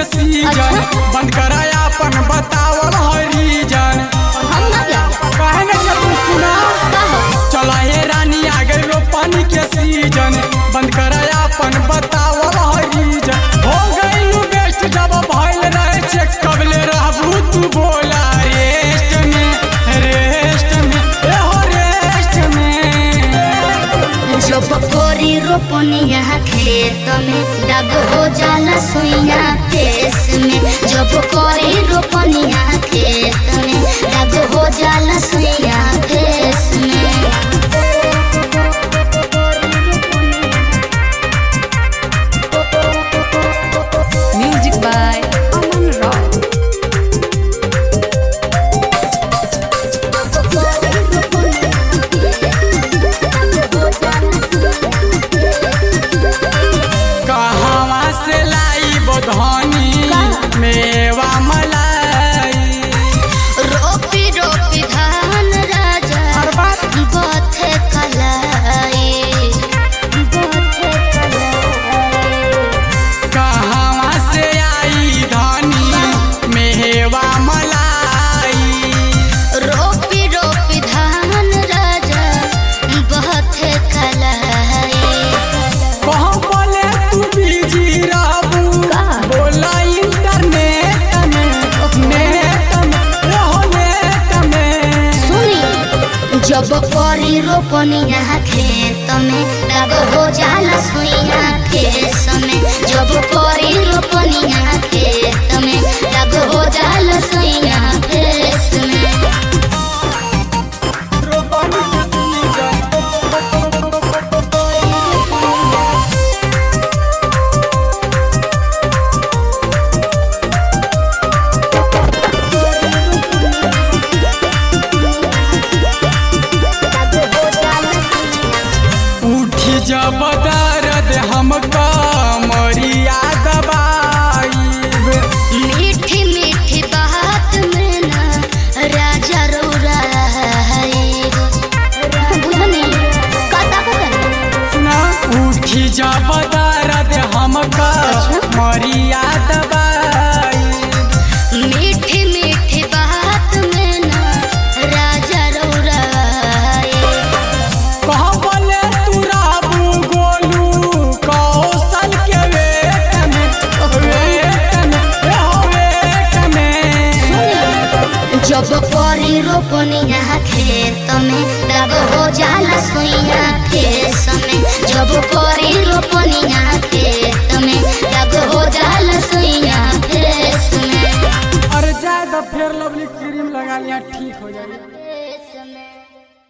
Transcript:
के सीजन बंद कराया अपन बतावल हरीजन काहे न जब सुना चला हे रानी आ गई रोपनी के सीजन बंद कराया अपन बतावल हरीजन हो गई बेस्ट जब भइल रहे चेक कबले रहबू तू बोला रेस्ट में ए हो रेस्ट में जब कोरी रोपनिया खेत में दाग हो जाला सुइया फेस में जब कोरी रोपनिया खेत में दाग हो जाला सुइया फेस में Music by Aman Rock. कहवा से लाई बधनी मेवा मलाई रोपी रोपी धान राजा बथे कलाई कहवा से आई धनी मेवा मलाई रोपी रोपी धान राजा बथे कलाई कहाँ बोले तू बिजी रहबू बोला इंटरनेट में सुनी जब करी रोपनिया खेत में तब हो जाला सुइया फेस में जब करी रोपनिया खेत में तब हो जाला सुइया फेस में रोपनी के सीजन उठी जब दर्द हमका मरिया दबाइब मीठी मीठी बात में ना राजा रौरा बुझनी कता सुना उठी जब दर्द हमका मरिया दबाइब मीठी मीठी बात में ना राजा रौरा कहाँ बोले तू राबू गोलू कौशल के वेट में जब करी रोपनिया खेत में तब हो जाला सुइया फेस में जब करी रोपनिया खेत में तब हो जाला सुइया फेस में अरे ज्यादा फेर लवली क्रीम लगा लिया ठीक हो जाएगी।